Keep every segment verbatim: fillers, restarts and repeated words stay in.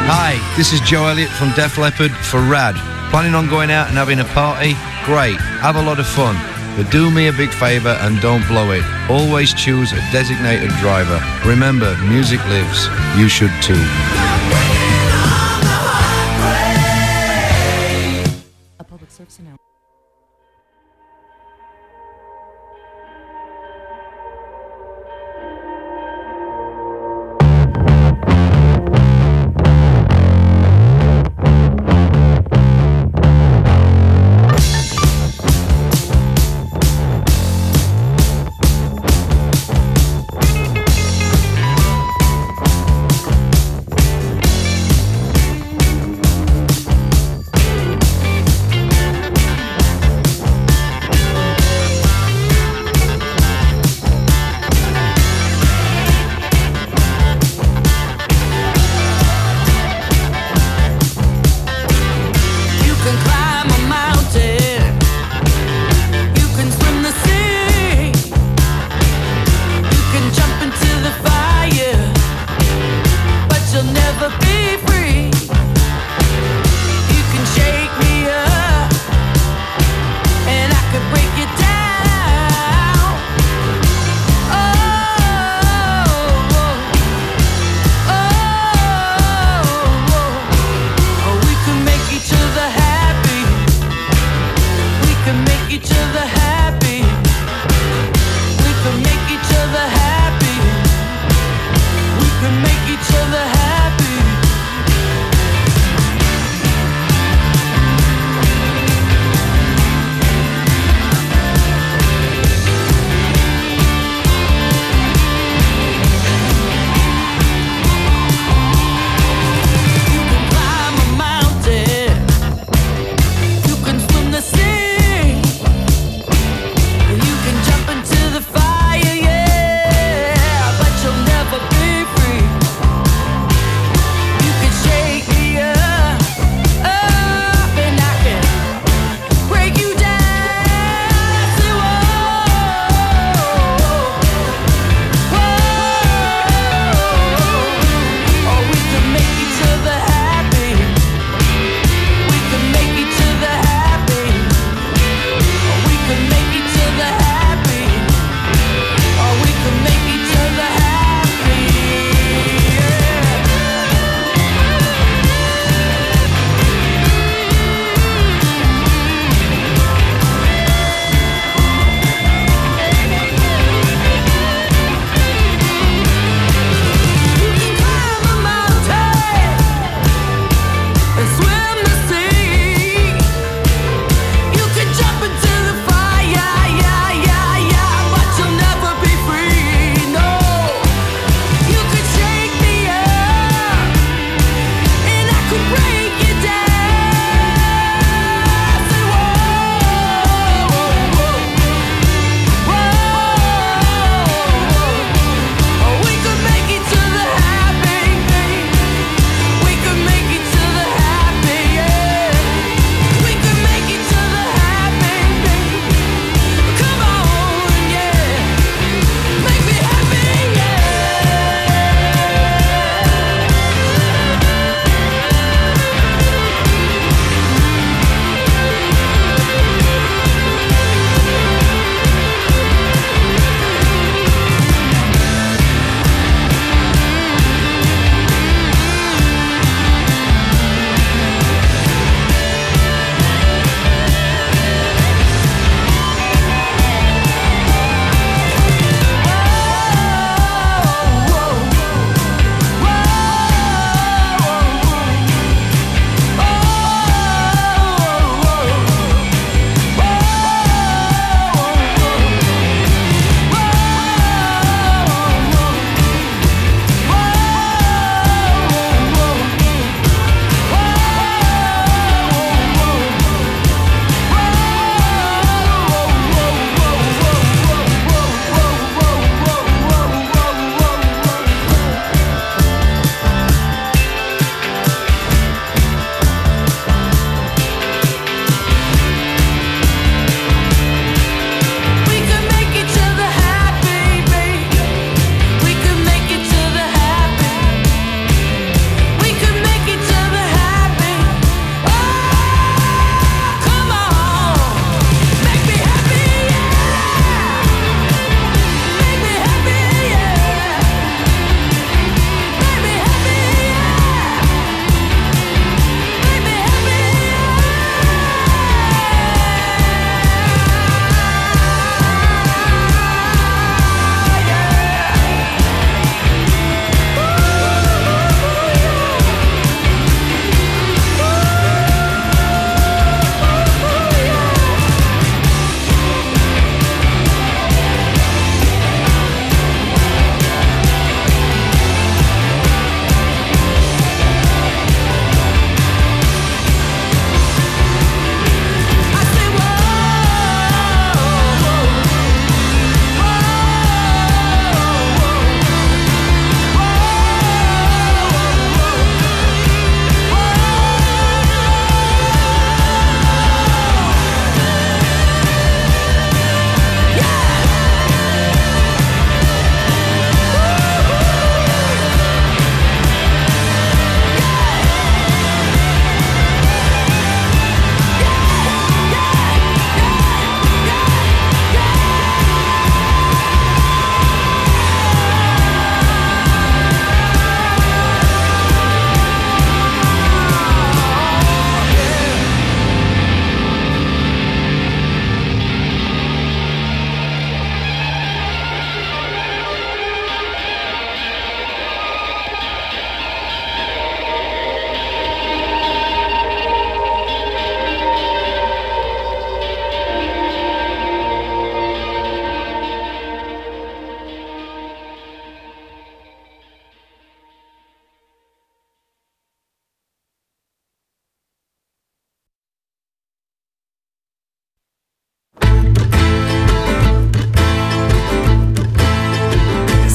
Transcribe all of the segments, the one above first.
Hi, this is Joe Elliott from Def Leppard for Rad. Planning on going out and having a party? Great, have a lot of fun. But do me a big favour and don't blow it. Always choose a designated driver. Remember, music lives. You should too. A public service announcement.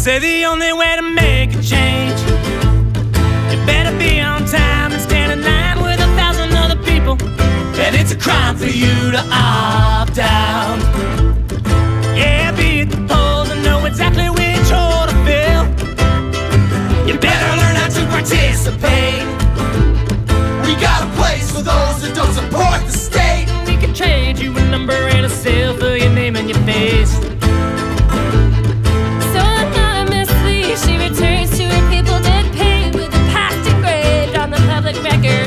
Say the only way to make a change, you better be on time and stand in line with a thousand other people. And it's a crime for you to opt out. Yeah, be at the polls and know exactly which hole to fill. You better learn how to participate. We got a place for those that don't support the state. We can trade you a number and a seal for your name and your face. She returns to her people dead paid with the past engraved on the public record.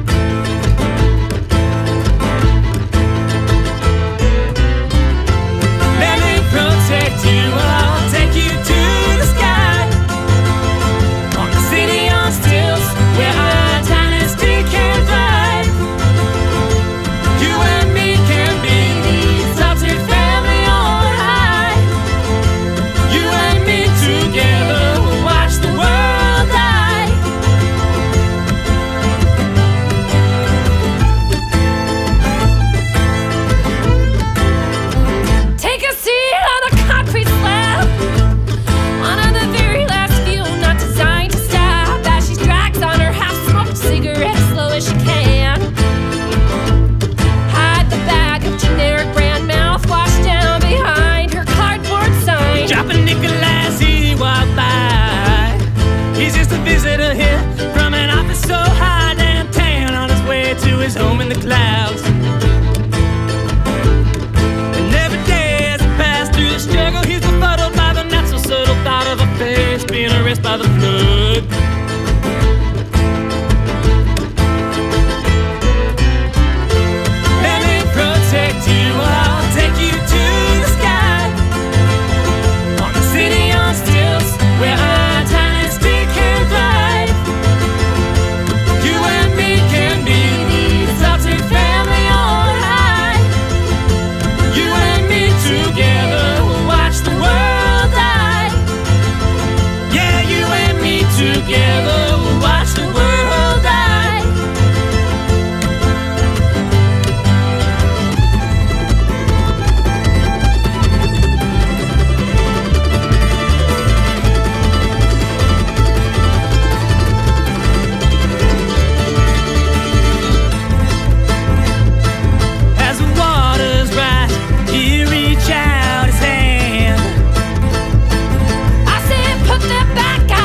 Let me protect you, I'll take you to the sky. On the city on stilts, where our dynasty can thrive. You and me can be the exalted family on high. You and me together. Visitor here from an office so high downtown, on his way to his home in the clouds. And every day as he passed through the struggle, he's befuddled by the not so subtle thought of a face being erased by the flood. Let me protect you, I'll take you to the sky. On the city on stilts, where I together we'll watch the world die. As the waters rise, he reach out his hand. I said put that back out.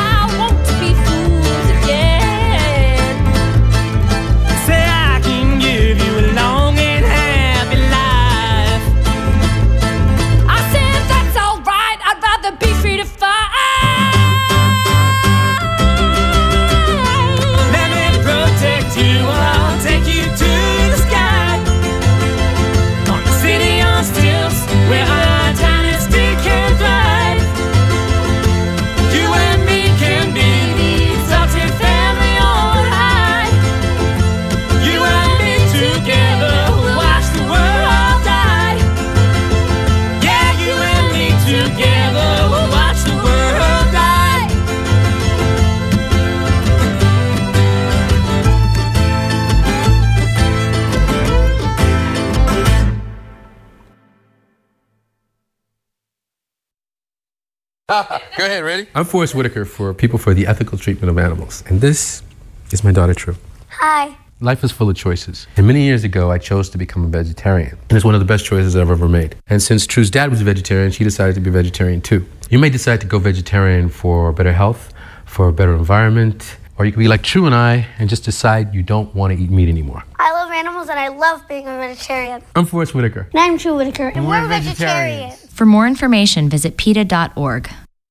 Go ahead, ready? I'm Forrest Whitaker for People for the Ethical Treatment of Animals, and this is my daughter, True. Hi. Life is full of choices, and many years ago, I chose to become a vegetarian, and it's one of the best choices I've ever made. And since True's dad was a vegetarian, she decided to be a vegetarian too. You may decide to go vegetarian for better health, for a better environment, or you can be like True and I and just decide you don't want to eat meat anymore. I love animals and I love being a vegetarian. I'm Forrest Whitaker. And I'm True Whitaker, and, and we're, we're vegetarians. vegetarians. For more information, visit PETA dot org.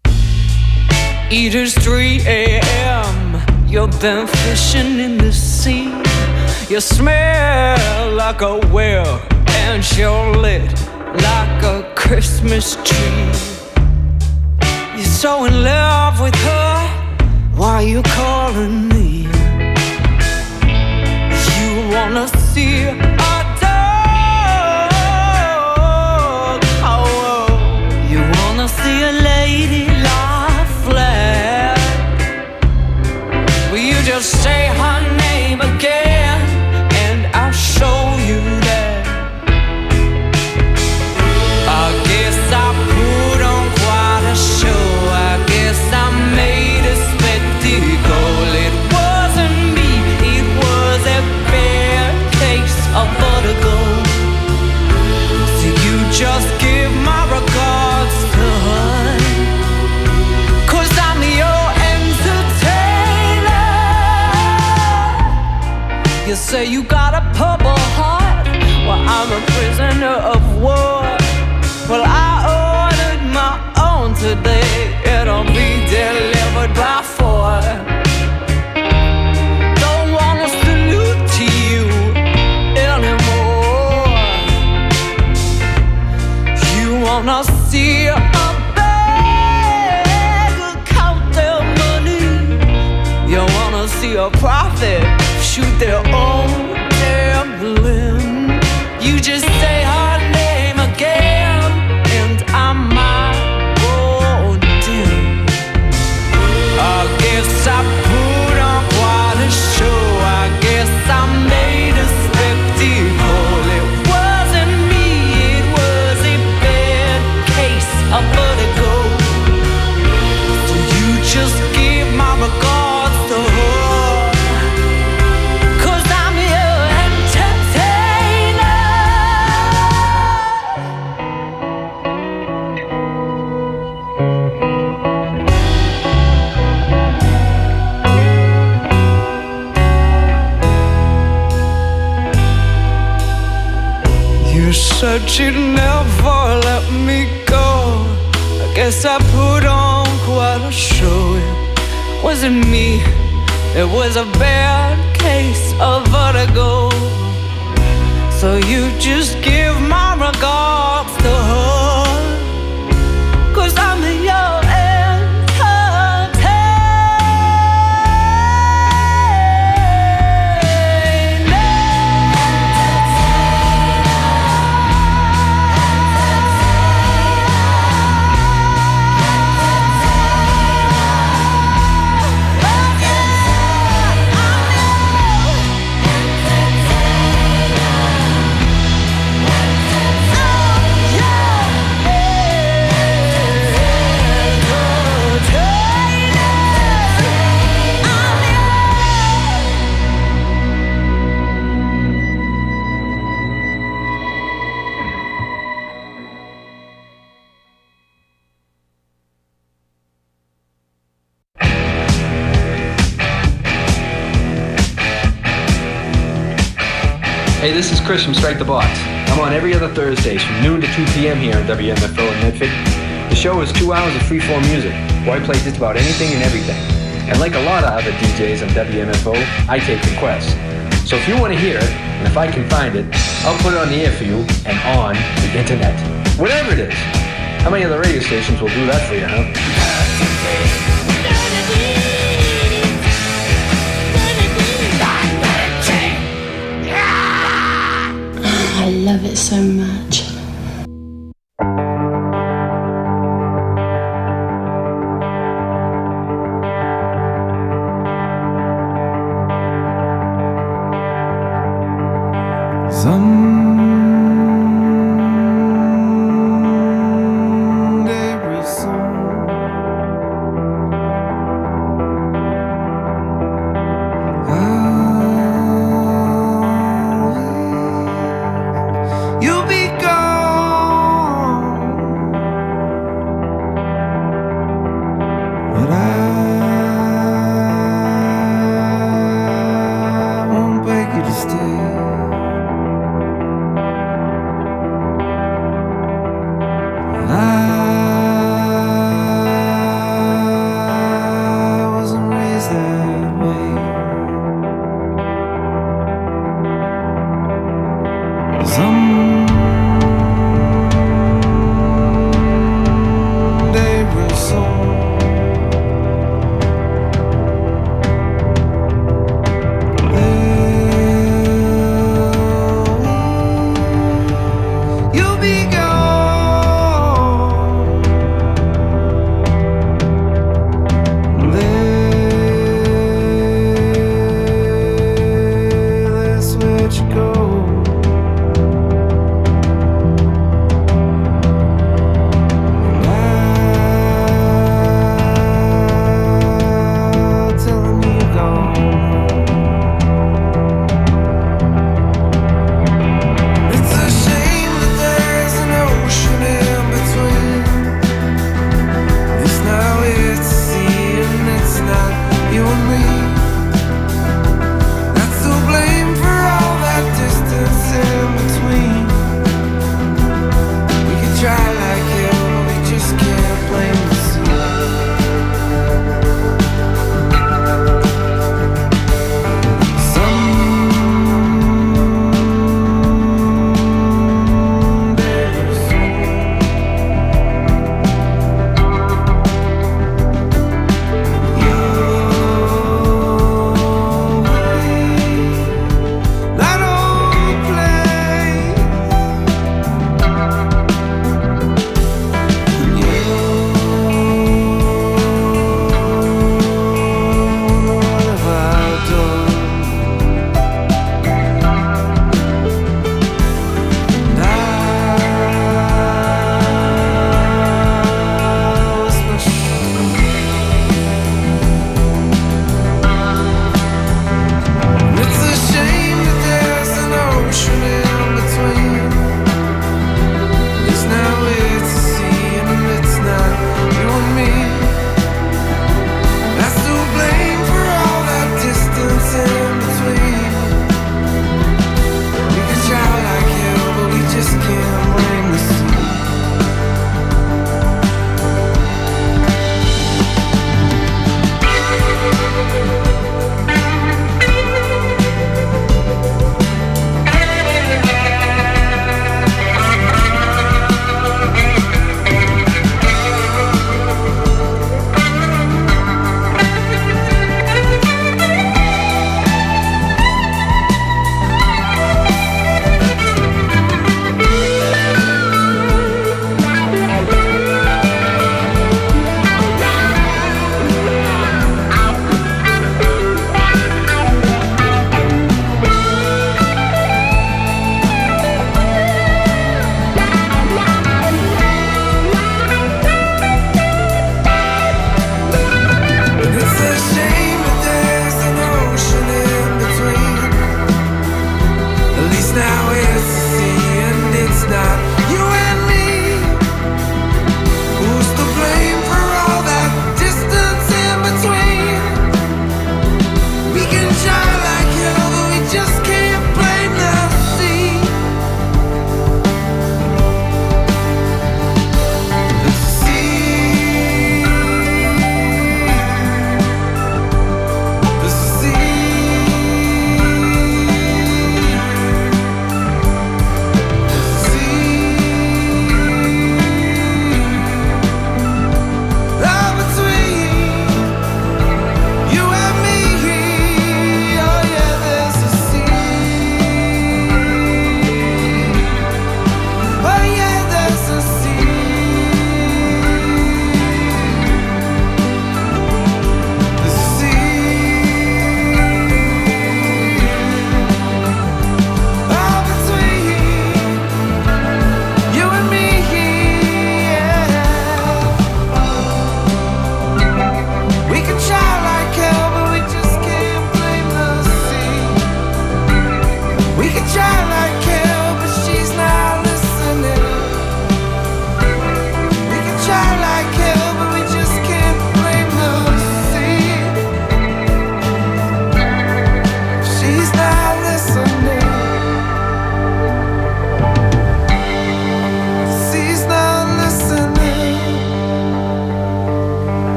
It is three a.m. You've been fishing in the sea. You smell like a whale and you're lit like a Christmas tree. You're so in love with her, why are you calling me? You wanna see a dog, oh, you wanna see a lady lie flat. Will you just say her name again and I'll show you that? I guess I put on quite a show. I say you got a purple heart. Well, I'm a prisoner of war. Well, I ordered my own today. It'll be delivered by four. Don't wanna salute to you anymore. You wanna see a beggar count their money. You wanna see a prophet shoot their own gambling. You just say her name again, and I might go dim. I guess I put on quite a show. I guess I made a spectacle. It wasn't me, it was a bad case of vertigo. So you just give my regards to her. You said you'd never let me go. I guess I put on quite a show. It wasn't me, it was a bad case of vertigo. So you just give my regards to her, 'cause I'm your Hey, this is Chris from Strike the Box. I'm on every other Thursdays from noon to two p.m. here on W M F O in Medford. The show is two hours of free-form music, where I play just about anything and everything. And like a lot of other D Js on W M F O, I take requests. So if you want to hear it, and if I can find it, I'll put it on the air for you and on the internet. Whatever it is. How many other radio stations will do that for you, huh? I love it so much. Someday real soon, you'll be gone, but I won't beg you to stay.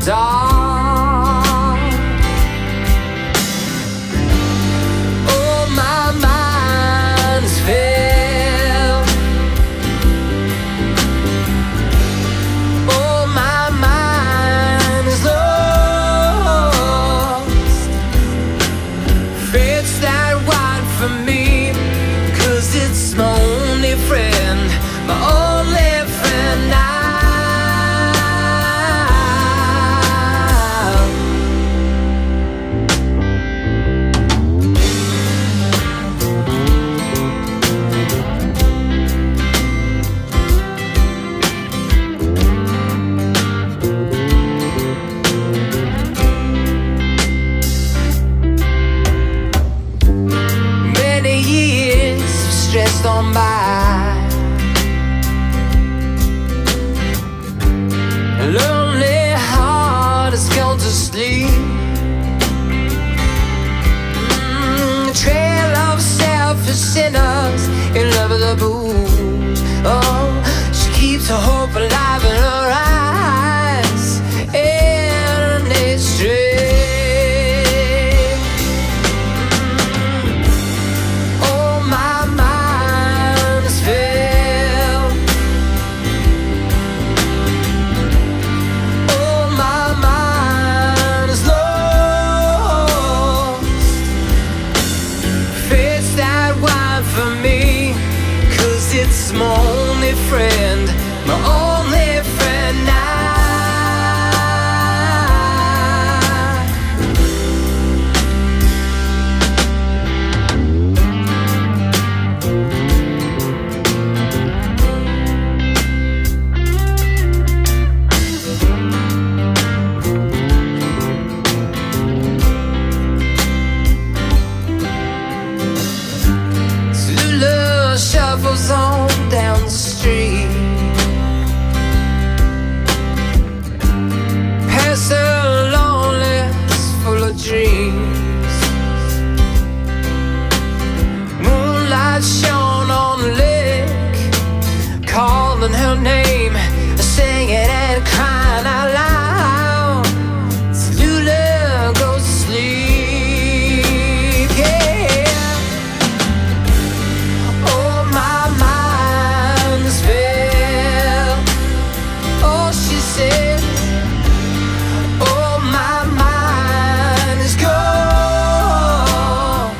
dark. Oh, my mind is filled. Oh, my mind is lost. Fate's that wide for me, 'cause it's my only friend, my only friend now. Many years stressed on by, a lonely heart has gone to sleep. Mm, a trail of selfish sinners in love with the booze. Oh, she keeps her hope alive in her eyes, and it's straight. Oh, my mind is filled. Oh, my mind is lost. Fate's that wide for me, 'cause it's my only friend, my only friend now. Lulu shuffles on down the street, past her loneliness full of dreams. Moonlight shone on the lake, calling her name, singing and crying out loud. So Lulu goes to sleep, yeah. Oh, my mind is filled. Oh, she says. Oh, my mind is gone.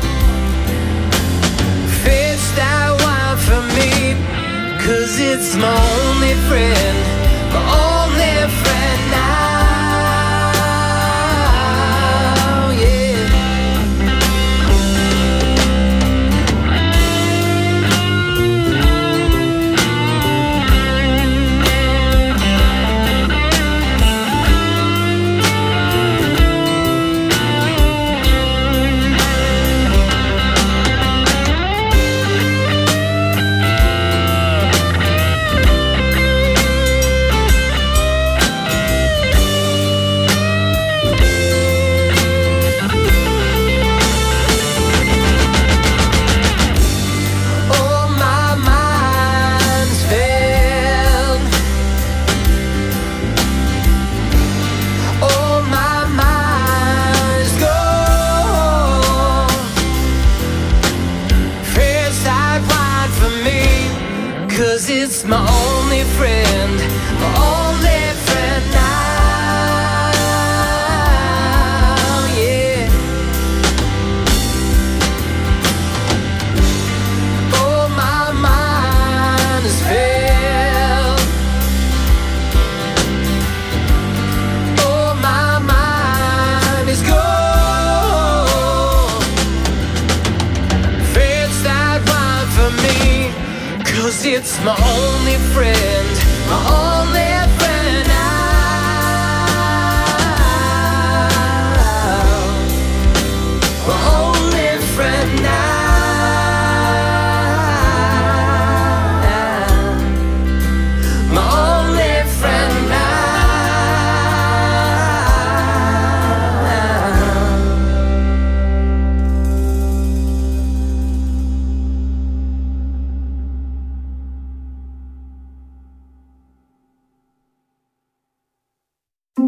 Fate's that wide for me, 'cause it's my only friend, my only friend now, yeah. Oh, my mind's filled. Oh, my mind's gone. Fate's that wide for me, 'cause it's my only friend, my only friend now, yeah. Oh, my mind is filled. Oh, my mind is gone. Fate's that wide for me, 'cause it's my only friend, my only friend now, my only friend now, my only friend now.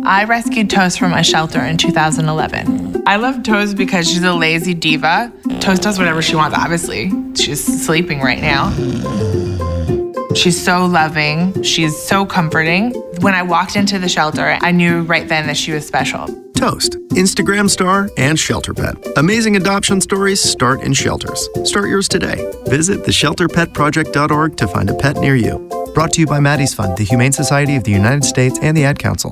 I rescued Toast from a shelter in two thousand eleven. I love Toast because she's a lazy diva. Toast does whatever she wants, obviously. She's sleeping right now. She's so loving. She's so comforting. When I walked into the shelter, I knew right then that she was special. Toast, Instagram star and shelter pet. Amazing adoption stories start in shelters. Start yours today. Visit the shelter pet project dot org to find a pet near you. Brought to you by Maddie's Fund, the Humane Society of the United States, and the Ad Council.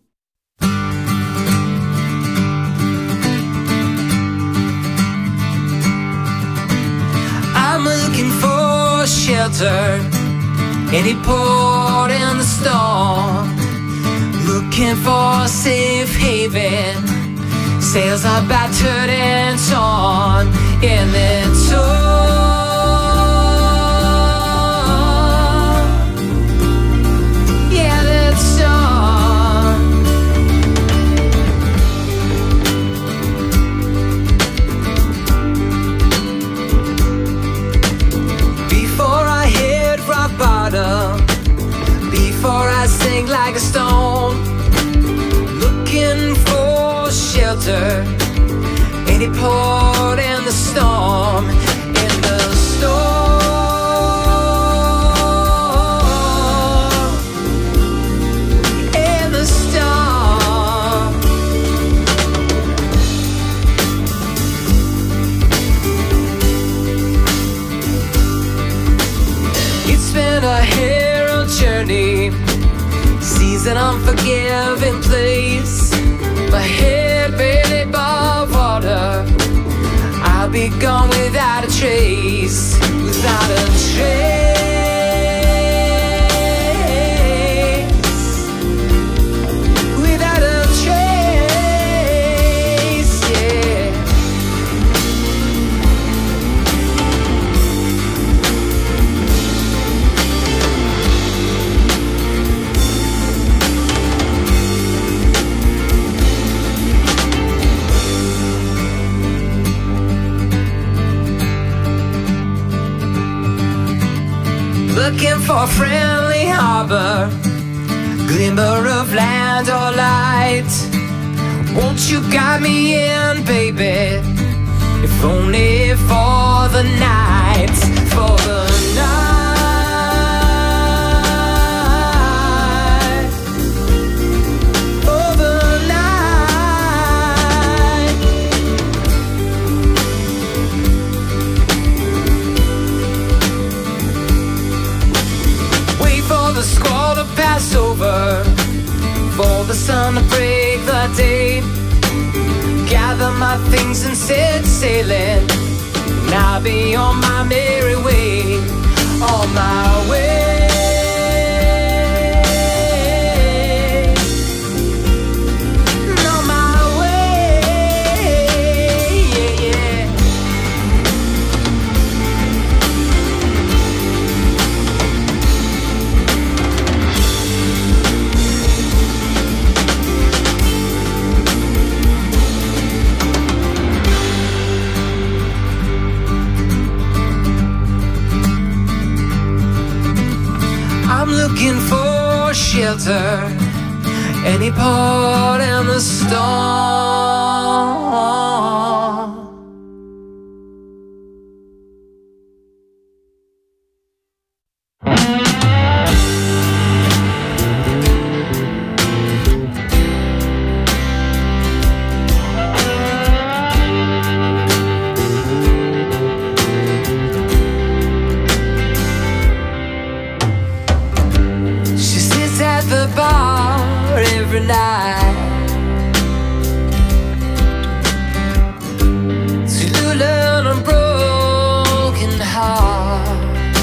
I'm looking for shelter, any port in the storm. Looking for a safe haven. Sails are battered and torn in the storm. Yeah, that storm. Before I hit rock bottom, before I sink like a stone, looking for shelter, any port in the storm, in the storm, in the storm. It's been a hero journey, seas an unforgiving place. My head barely above water, I'll be gone without a trace, without a trace, without a trace, yeah. Looking for a friendly harbor, glimmer of land or light. Won't you guide me in, baby? If only for the night, for the night, for the night. Wait for the squall to pass over, for the sun to break the day. Gather my things and set sailing, and I'll be on my merry way, on my way, on my way, yeah, yeah. I'm looking for shelter, any port in the storm. She sits at the bar every night to learn a broken heart,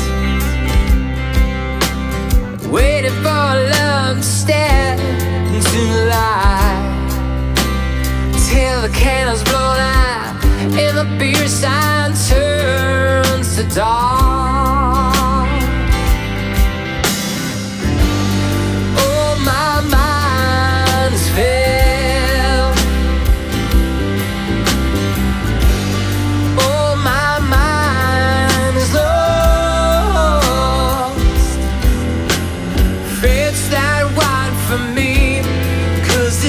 waiting for love to step into the light, till the candles blown out and the beer sign turns to dark. Oh, my mind is filled. Oh, my mind is lost. Fits that wine for me, 'cause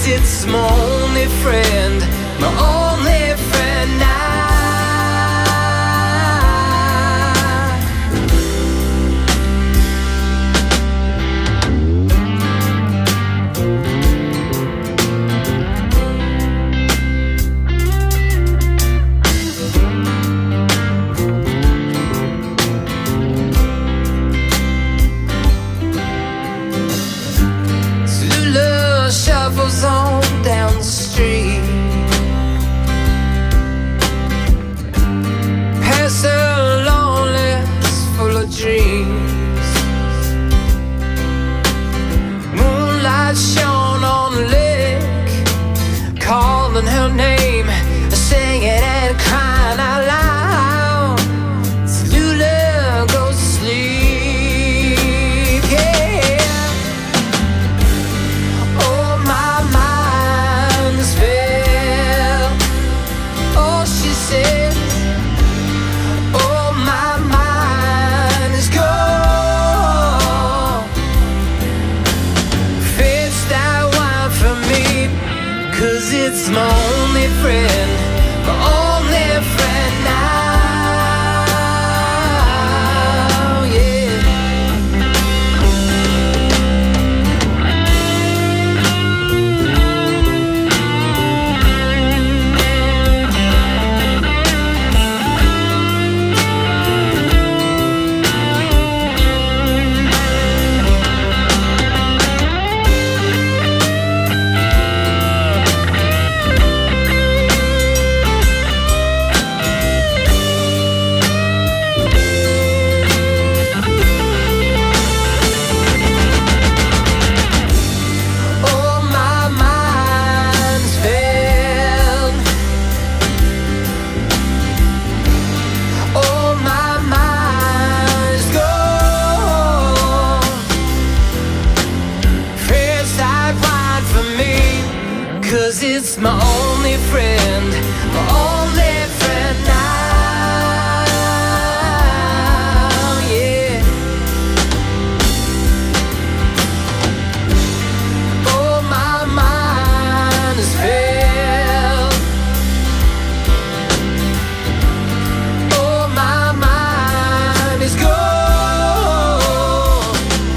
'cause it's my only friend, my only friend now. Shuffles on down the street, past her loneliness full of dreams. Moonlight shone on the lake, calling her name, singing and crying out loud. Lula goes to sleep, yeah. It's my only friend, my only friend now, yeah. It's my only friend, my only friend now, yeah. Oh, my mind is filled. Oh, my mind is gone.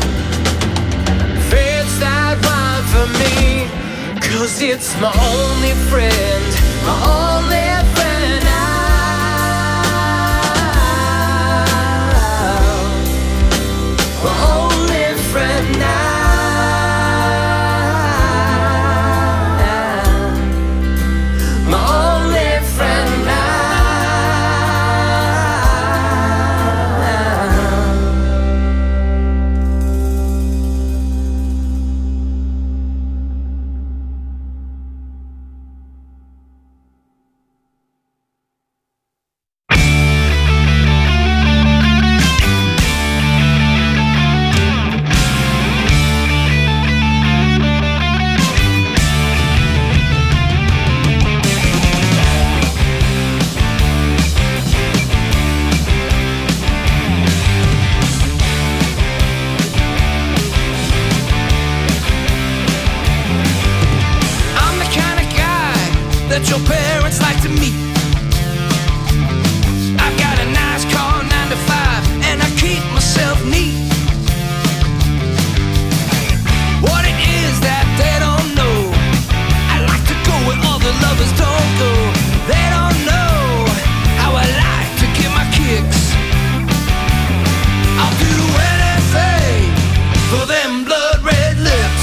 Feds that run for me, 'cause it's my only friend, my only friend now, my only friend now, my only friend now. That your parents like to meet. I've got a nice car, nine to five, and I keep myself neat. What it is that they don't know, I like to go where other lovers don't go. They don't know how I like to get my kicks. I'll do anything for them blood red lips.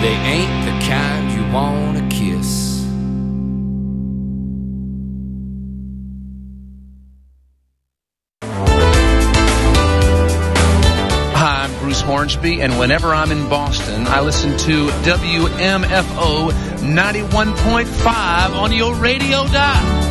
They ain't the kind you wanna kiss. Hi, I'm Bruce Hornsby, and whenever I'm in Boston, I listen to W M F O ninety-one point five on your radio dial.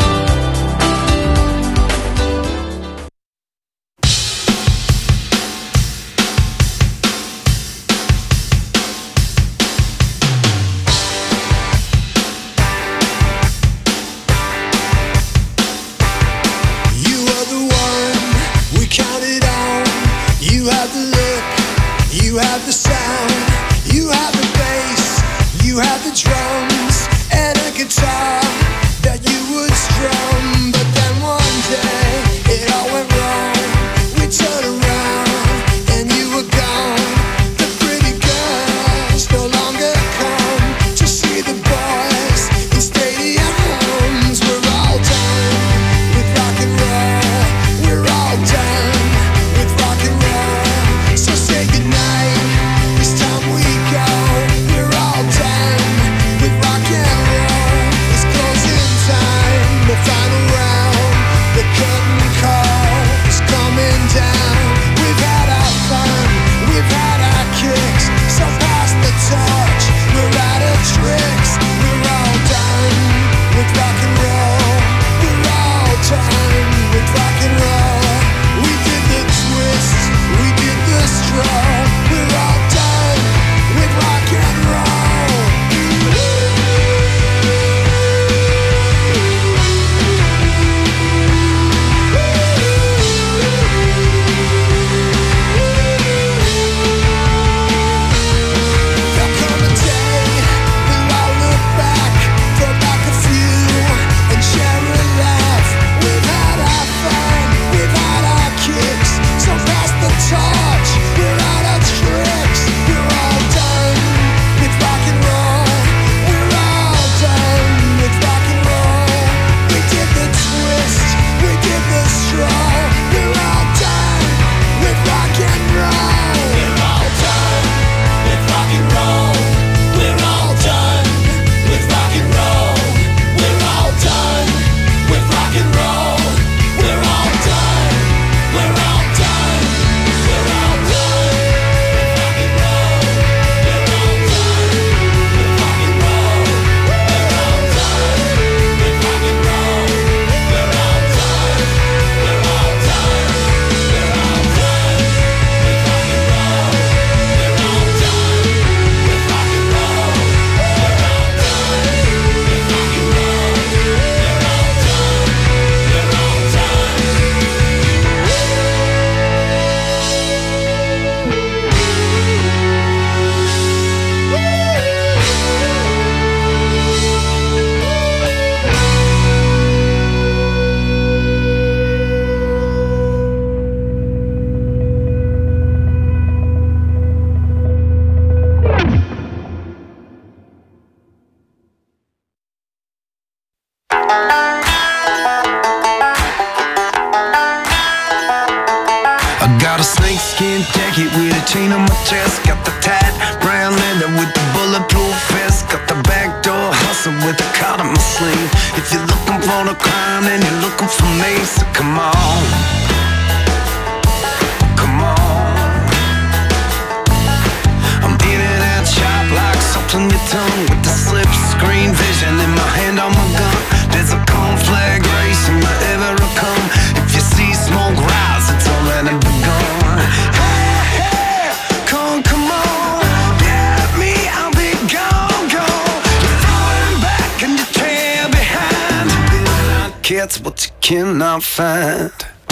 It's what you cannot find.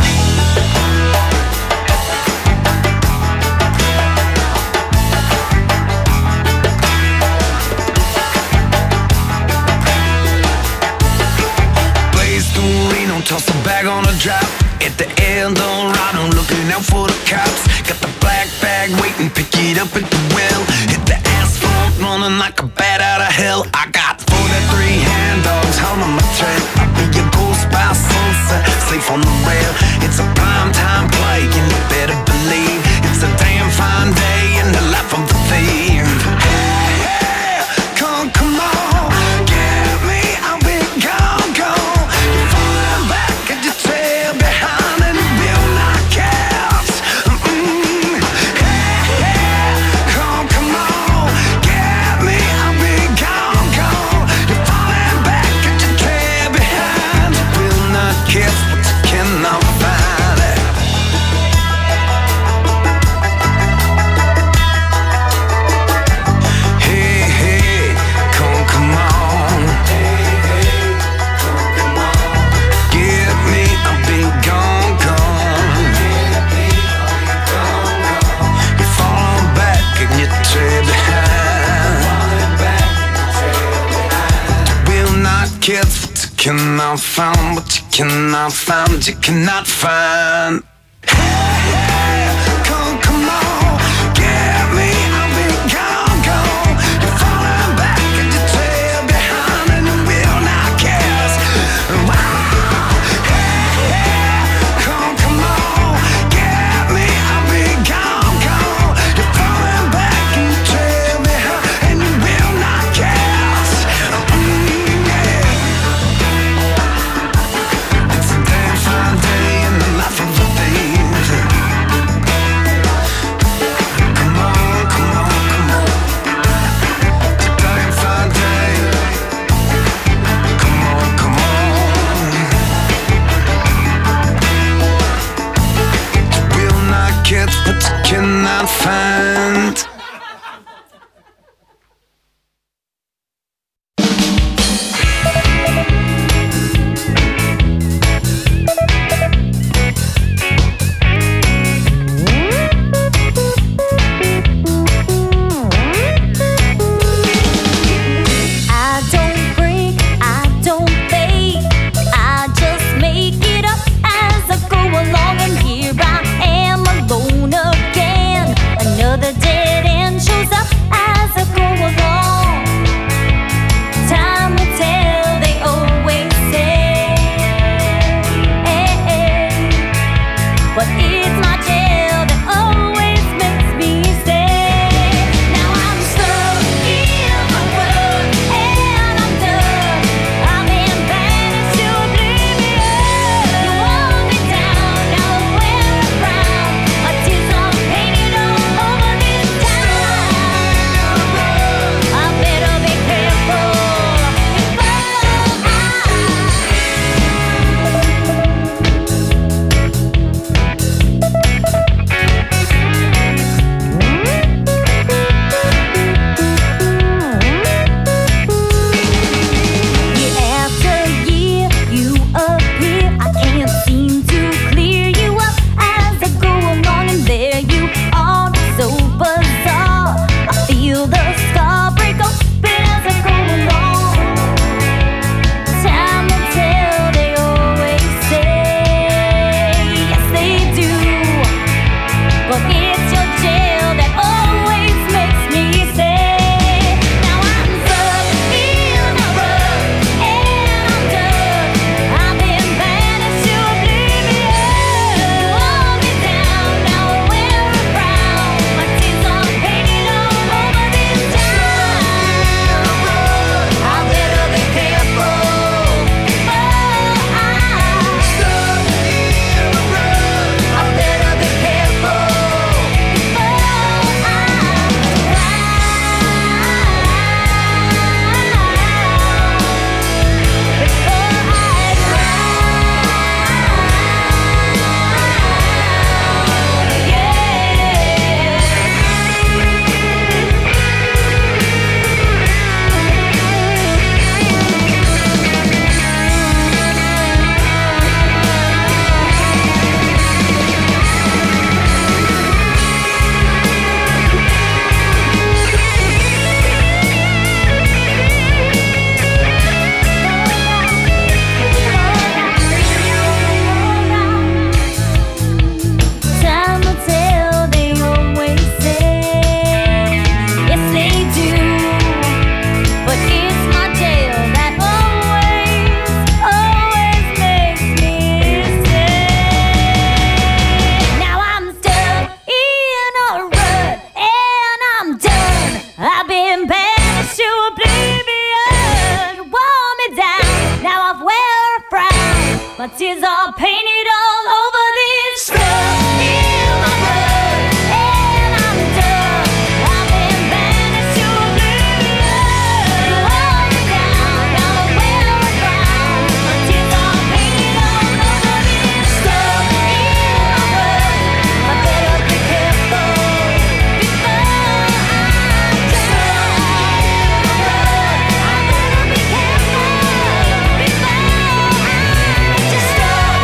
Blaze through Reno, toss a bag on a drop. At the end on right, I'm looking out for the cops. Got the black bag waiting, pick it up at the well. Hit the asphalt, running like a bat out of hell. I got forty-three hand dogs holding my trail. I'll be your ghost by sunset, safe on the rail. It's a prime time play, and you better believe it's a damn fine day in the life of the thief. Hey, cannot find, what you cannot find, you cannot find. Hey, hey, come, come on, get me, I'll be gone, gone. You're falling back and you trail behind and you will not guess. Wow. Hey, hey, come, come on, get me, I'll be gone, gone. You're falling back and you trail behind and you will not guess. Mm, yeah. It's a damn fine day in the life of a thief. Come on, come on, come on. It's a damn fine day. Come on, come on. You will not get what you cannot find. I don't break, I don't fake, I just make it up as I go along, and here I am alone again. Another dead end shows up as I go along. Time will tell, they always say, but it's my jail that always makes me stay. Now I'm stuck in my rut and I'm done. I've been banished to oblivion. You wore me down, now I wear a crown. My tears are painted all over this town. I better be careful Year after year, you appear. I can't seem to clear you up as I go along, and there you are, so bizarre. I feel the scar break open as I go along. Time will tell, they always say, yes they do, but it's your jail that always makes me stay. Now I'm stuck in a rut and I'm done. I've been banished to oblivion. You wore me down, now I wear a crown. My tears are painted all over this town. I better be careful. Oh, I'm stuck in a rut. I better be careful. Time will tell, they always say, yes they do, but it's my jail that always, always makes me stay. Now I'm stuck in a rut and I'm done. I've been banished to oblivion. You wore me down, now I wear a frown. My tears are painted all over this stuff. In my rut and I'm done. I've been banished to oblivion. You wore me down, now I wear a frown. My tears are painted all over this stuff. In my rut, I better be careful before I die. I better be careful before I just die.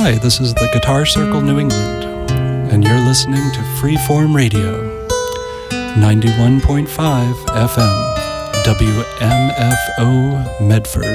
Hi, this is the Guitar Circle New England, and you're listening to Freeform Radio, ninety-one point five F M, W M F O Medford.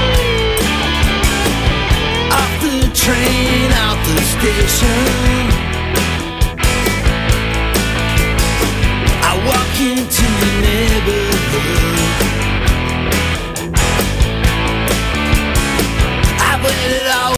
Train out the station,